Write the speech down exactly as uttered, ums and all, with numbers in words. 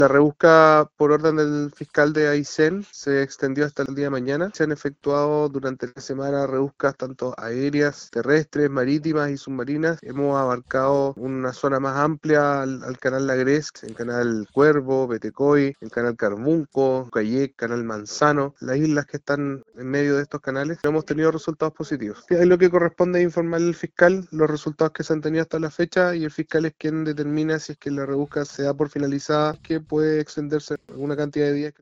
La rebusca por orden del fiscal de Aysén se extendió hasta el día de mañana. Se han efectuado durante la semana rebuscas tanto aéreas, terrestres, marítimas y submarinas. Hemos abarcado una zona más amplia al, al canal Lagrés, el canal Cuervo, Petecoy, el canal Carbunco, Cayec, canal Manzano, las islas que están en medio de estos canales. Hemos tenido resultados positivos. Es lo que corresponde informar al fiscal los resultados que se han tenido hasta la fecha, y el fiscal es quien determina si es que la rebusca se da por finalizada, que puede extenderse alguna cantidad de días.